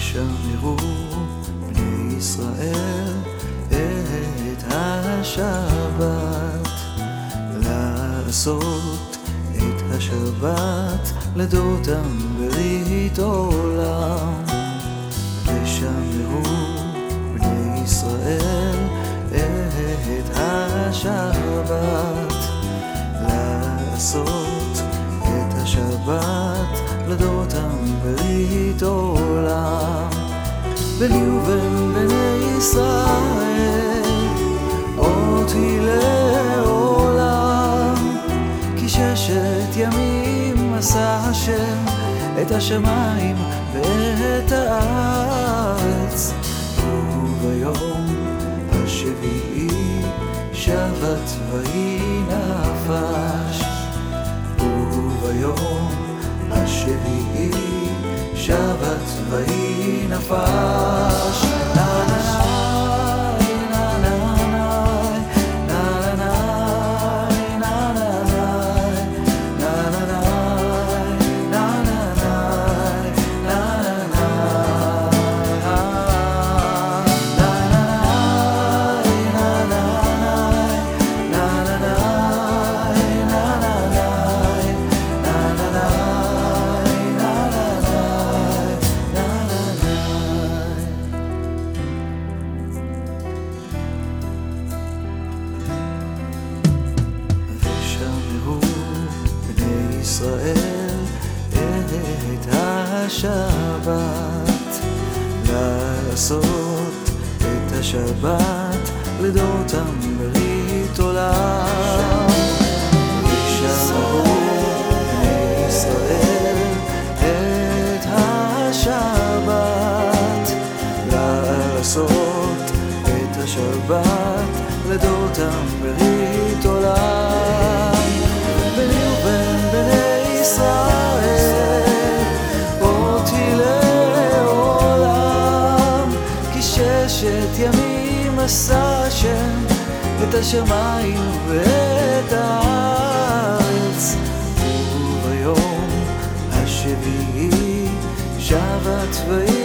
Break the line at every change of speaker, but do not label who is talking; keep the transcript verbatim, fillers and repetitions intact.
ושמרו בני ישראל את השבת, לעשות את השבת לדותם ברית עולם. ושמרו בני ישראל את השבת, לעשות את השבת לדותם ברית עולם. בני ובין בני ישראל אותי לעולם, כי ששת ימים עשה השם את השמיים ואת הארץ, וביום השביעי שבת ויהי נפש. וביום השביעי שבת ויהי נפש. ישראל את השבת, לעשות את השבת לדותם ברית עולם. ושמרו בני ישראל את השבת, לעשות את השבת לדותם ברית עולם. בני ובין בני ישראל אותי לעולם, כי ששת ימים עשה השם את השמיים ואת הארץ, וביום השביעי שבת ויהי